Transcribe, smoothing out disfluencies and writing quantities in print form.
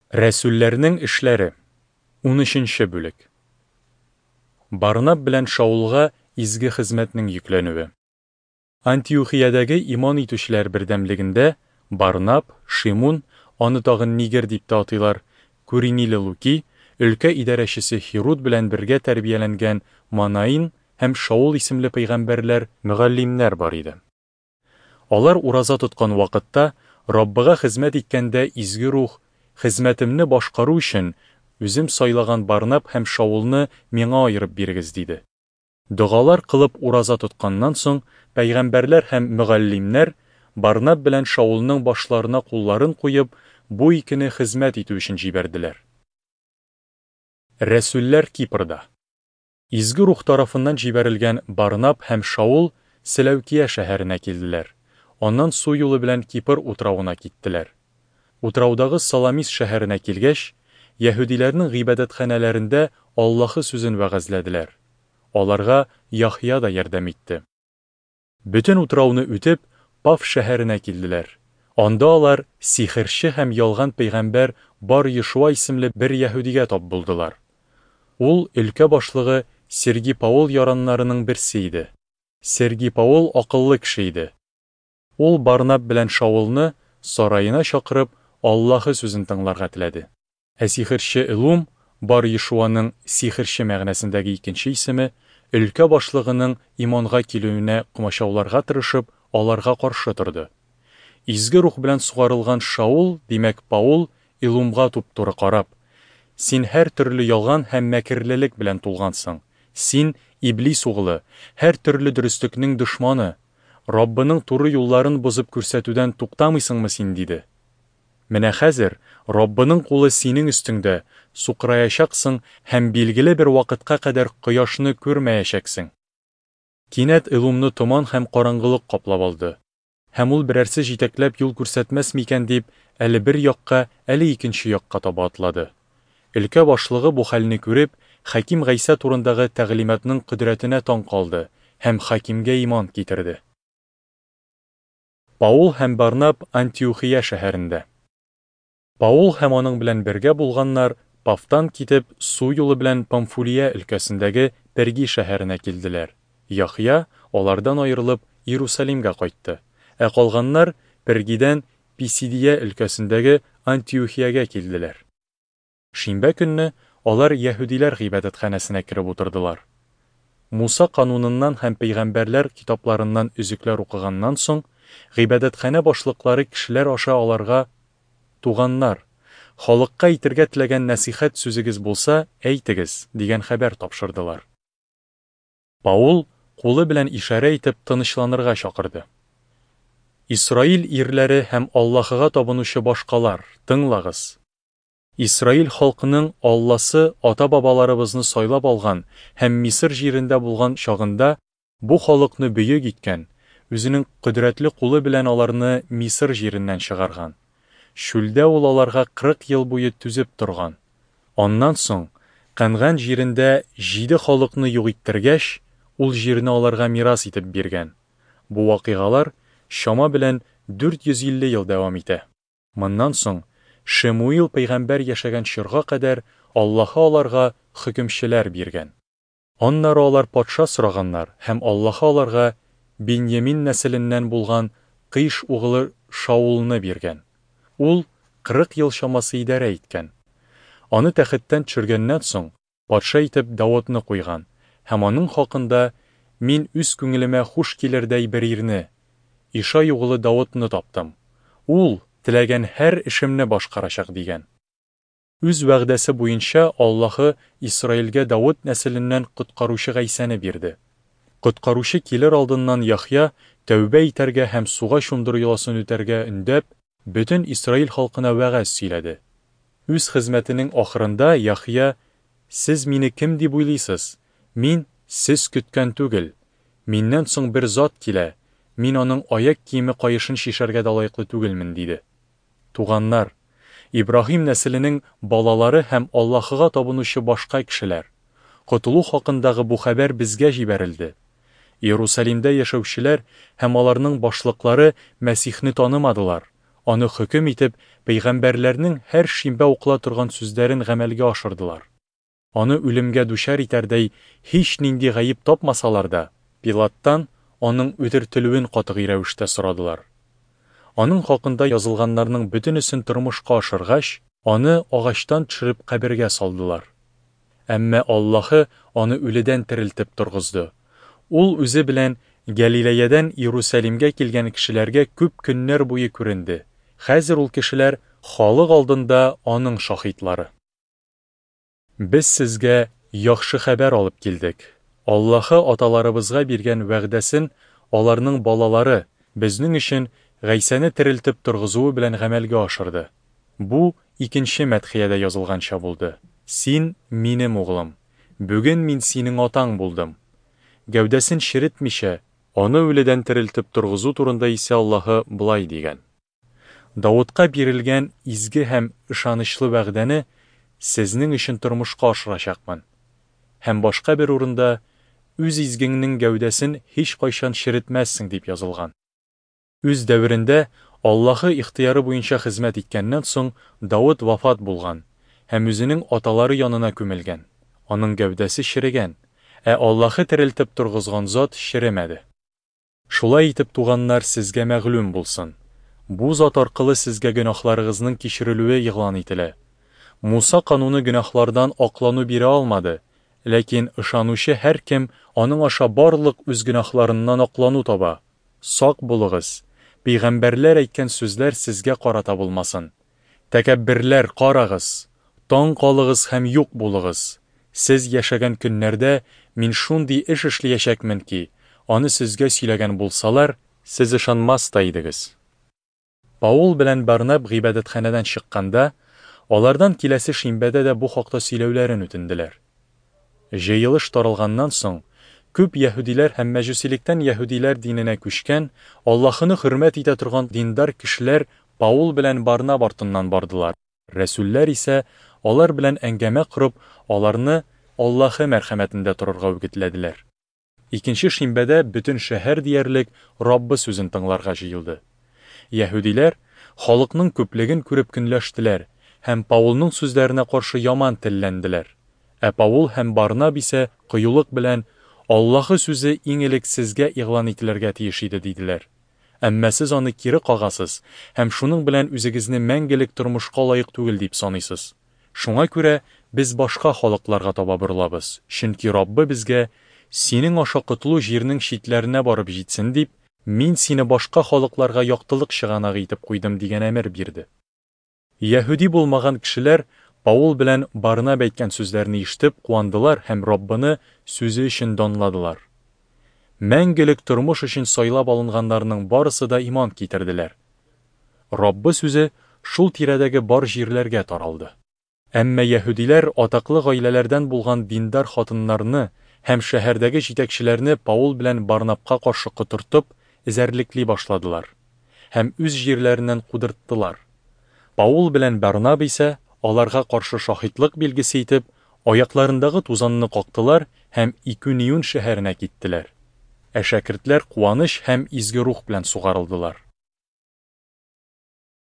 Рәсүлләрнең эшләре. 13-нче бүлек. Барнаб белән Шаулга изге хезмәтнең йөкләнүе. Антиохиядәге иман итүчеләр бердәмлегендә Барнаб, Шимон, аны тагын Нигер дип тә атыйлар, Куриниле Луки, өлкә идарәчесе Хирут белән бергә тәрбияләнгән Манаин һәм Шаул исемле пәйгамбәрләр, мөгаллимнәр бар иде. Алар ураза тоткан вакытта, Раббыга хезмәт иткәндә изге рух, хезмәтемне башкару өчен үзем сайлаган Барнаб һәм Шаулны миңа аерып бирегез диде. Дугалар кылып ураза тотканнан соң, пәйгамбәрләр һәм мөгаллимнәр Барнаб белән Шаулның башларына кулларын куеп, бу икене хезмәт итү өчен җибәрделәр. Рәсүлләр Кипрда. Изге рух тарафыннан җибәрелгән Барнаб һәм Шаул Селәүкия шәһәренә килделәр. Аннан су юлы белән Кипр утрауына киттеләр. Утраудағы Саламис шәһәренә килгәч, Яһүдиләрнең гыйбадәтханәләрендә Аллаһы сүзен вәгазьләделәр. Аларга Яхья да ярдәм итте. Бөтен утрауны үтеп, Паф шәһәренә килделәр. Анда алар сихерче һәм ялган пәйгамбәр Бар Йешуа исемле бер Яһүдигә тап булдылар. Ул өлкә башлыгы Сергий Паул яраннарының берсе иде. Сергий Паул акыллы кеше иде. Ул Барнаб белән Шаулны сарайына чакырып, Аллаһы сүзен тыңларга теләде. Ә сихерче Илум, Бар Йешуаның сихерче мәгънәсендәге икенче исеме, өлкә башлыгының иманга килүенә комачауларга тырышып, аларга каршы торды. Изге рух белән сугарылган Шаул, димәк Паул, Илумга туп-туры карап: "Син һәр төрле ялган һәм мәкерлелек белән тулгансың. Син Иблис угылы, һәр төрле дөреслекнең дошманы. Раббының туры юлларын бозып күрсәтүдән туктамыйсыңмы син?" диде. Менә хәзер Раббының кулы синең өстеңдә, сукраячаксың һәм билгеле бер вакытка кадәр кояшны күрмәячәксең. Кинәт Илумны томан һәм караңгылык каплап алды. Һәм ул берәрсе җитәкләп юл күрсәтмәс микән дип, әле бер якка, әле икенче якка таба атлады. Өлкә башлыгы бу хәлне күреп, Хаким Гайса турындагы тәгълиматның кудрәтенә таң калды һәм Хакимгә иман китерде. Паул һәм Барнаб Антиохия шәһәрендә. Паул һәм аның белән бергә булганнар Пафтан китеп, су юлы белән Памфулия өлкәсендәге Перги шәһәренә килделәр. Яхья алардан аерылып Иерусалимгә кайтты, ә калганнар Пергидән Писидия өлкәсендәге Антиохиягә килделәр. Шимбә көнне алар Яһүдиләр гыйбадәтханәсенә киреп утырдылар. Муса кануныннан һәм пәйгамбәрләр китапларыннан үзекләр укыганнан соң, гыйбадәтханә башлыклары кешеләр аша аларга: "Туганнар, халыкка әйтергә теләгән насихат сүзегез булса, әйтегез" дигән хәбәр тапшырдылар. Паул кулы белән ишарә итеп тынычланырга чакырды. Исраил ирләре һәм Аллаһыга табынучы башкалар, тыңлагыз. Исраил халкының Алласы ата-бабаларыбызны сайлап алган һәм Мисыр җирендә булган чагында бу халыкны бөек иткән, үзенең кудрәтле кулы белән аларны Мисыр җиреннән чыгарган. Шүлдә ул аларга 40 ел буе түзеп торган. Аннан соң, Канган җирендә 7 халыкны юк иттергәч, ул җирне аларга мирас итеп биргән. Бу вакыйгалар чама белән 450 ел дәвам итә. Моннан соң, Шемуил пәйгамбәр яшәгән чорга кадәр Аллаһы аларга хөкемчеләр биргән. Аннары алар патша сораганнар һәм Аллаһы аларга Беньямин нәселеннән булган Кыш угылы Шаулны биргән. Ул 40 ел чамасы идарә иткән. Аны тәхеттән төшергәннән соң, патша итеп Давудны куйган һәм аның хакында: "Мин үз күңелемә хуш килердәй бер ирне, Ишай угылы Давудны таптым. Ул теләгән һәр эшемне башкарачак" дигән. Үз вәгъдәсе буенча Аллаһы Исраилгә Давуд нәселеннән коткаручы Гайсаны бирде. Коткаручы килер алдыннан Яхья тәүбә итәргә һәм суга чумдыру яласын үтәргә өндәп, бөтен Исраил халкына вәгазь сөйләде. Үз хезмәтенең ахырында Яхья: "Сез мине кем дип уйлыйсыз? Мин сез көткән түгел. Миннән соң бер зат килә. Мин аның аяк киеме каешын шишәргә дә лаеклы түгелмен" диде. Туганнар, Ибраһим нәселенең балалары һәм Аллаһыга табынучы башка кешеләр, котылу хакындагы бу хәбәр безгә җибәрелде. Иерусалимдә яшәүчеләр һәм аларның башлыклары Мәсихне танымадылар. аны хөкем итеп, пәйгамбәрләрнең һәр шимбә укыла торган сүзләрен гамәлгә ашырдылар. Аны үлемгә дучар итәрдәй һич нинди гаип тапмасалар да, Пилаттан аның үтертелүен катгый рәвештә сорадылар. Аның хакында язылганнарның бөтенесен тормышка ашыргач, аны агачтан төшереп кабергә салдылар. Әмма Аллаһы аны үледән терелтеп торгызды. Ул үзе белән Галилеядан Иерусалимгә килгән кешеләргә күп көннәр буе күренде. Хәзер ул кешеләр халык алдында аның шаһитлары. Без сезгә яхшы хәбәр алып килдек. Аллаһы аталарыбызга биргән вәгъдәсен аларның балалары безнең өчен Гайсаны терелтеп торгызуы белән гамәлгә ашырды. Бу икенче мәдхиядә язылганча булды. Син минем углым. Бүген мин синең атаң булдым. Гәүдәсен ширетмичә, аны үледән терелтеп торгызу турында исә Аллаһы булай дигән. Давудка бирелгән изге һәм ышанычлы вәгъдәне сезнең өчен тормышка ашырачакмын. Һәм башка бер урында үз изгеңнең гәүдәсен һич кайчан ширетмәссең дип язылган. Үз дәверендә Аллаһы ихтыяры буенча хезмәт иткәннән соң Давуд вафат булган һәм үзенең аталары янына күмелгән. Аның гәүдәсе черегән, Аллаһы терелтеп торгызган зат черемәде. Шулай итеп туганнар сезгә мәгълүм булсын. Бу зат аркылы сезгә гөнаһларыгызның кичерелүе игълан ителә. Муса кануны гөнаһлардан аклану бирә алмады, ләкин ышанучы һәр кем аның аша барлык үз гөнаһларыннан аклану таба. Сак булыгыз. Пәйгамбәрләр әйткән сүзләр сезгә карата булмасын. Тәкәбберләр, карагыз. Таң калыгыз һәм юк булыгыз. Сез яшәгән көннәрдә мин шундый эш эшләячәкмен ки, аны сезгә сөйләгән булсалар, сез ышанмас та идегез. Паул белән Барнаб гыйбадәтханәдән чыкканда, алардан киләсе шимбәдә дә бу хакта сөйләүләрен үтенделәр. Җыелыш таралганнан соң, күп яһүдиләр һәм мәҗүсилектән яһүдиләр диненә күчкән, Аллаһыны хөрмәт итә торган диндар кешеләр Паул белән Барнаб артыннан бардылар. Рәсүлләр исә алар белән әңгәмә корып, аларны Аллаһы мәрхәмәтендә торырга үгетләделәр. Икенче шимбәдә бөтен шәһәр диярлек Раббы сүзен тыңларга җыелды. Яһүдиләр халыкның күплеген күреп көнләштеләр һәм Паулның сүзләренә каршы яман телләнделәр. Паул һәм Барнаб исә кыюлык белән Аллаһы сүзе иң элек сезгә игълан ителергә тиеш иде диделәр. Әмма сез аны кире кагасыз һәм шуның белән үзегезне мәңгелек тормышка лаек түгел дип саныйсыз. Шуңа күрә без башка халыкларга таба борылабыз, чөнки Раббы безгә синең аша котылу җирнең читләренә барып җитсен дип, мин сине башка халыкларга яктылык чыганагы итеп куйдым дигән әмер бирде. Яһүди булмаган кешеләр Паул белән Барнаб әйткән сүзләрне ишетеп куандылар һәм Раббыны сүзе өчен данладылар. Мәңгелек тормыш өчен сайлап алынганнарның барысы да иман китерделәр. Раббы сүзе шул тирәдәге бар җирләргә таралды. Әмма яһүдиләр атаклы гаиләләрдән булган диндар хатыннарны һәм шәһәрдәге җитәкчеләрне Паул белән Барнабка каршы котыртып, эзәрлекли башладылар һәм үз җирләреннән кудырттылар. Паул белән Барнаб исә аларга каршы шаһитлык билгесе итеп, аякларындагы тузанны кактылар һәм Икунион шәһәренә киттеләр. Шәкертләр куаныч һәм изге рух белән сугарылдылар.